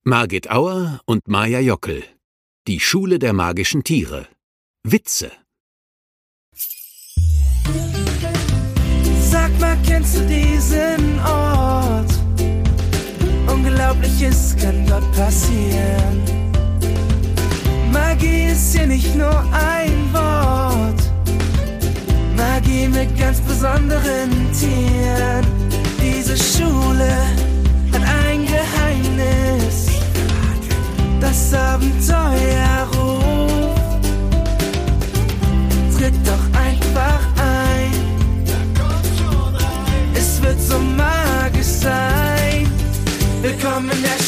Margit Auer und Maja Jockel. Die Schule der magischen Tiere. Witze. Sag mal, kennst du diesen Ort? Unglaubliches kann dort passieren. Magie ist hier nicht nur ein Wort. Magie mit ganz besonderen Tieren. Diese Schule hat ein Geheimnis. Das Abenteuer ruft. Tritt doch einfach ein. Es wird so magisch sein. Willkommen in der